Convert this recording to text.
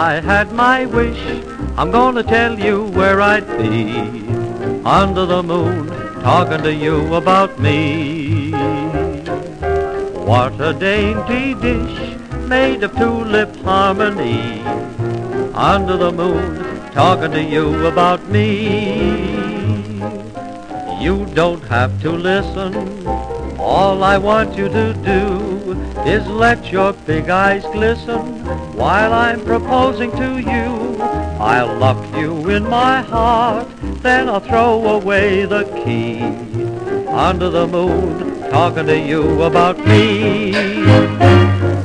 I had my wish, I'm gonna tell you where I'd be, under the moon, talking to you about me. What a dainty dish, made of tulip harmony, under the moon, talking to you about me. You don't have to listen, all I want you to do is let your big eyes glisten while I'm proposing to you. I'll lock you in my heart, then I'll throw away the key, under the moon, talking to you about me.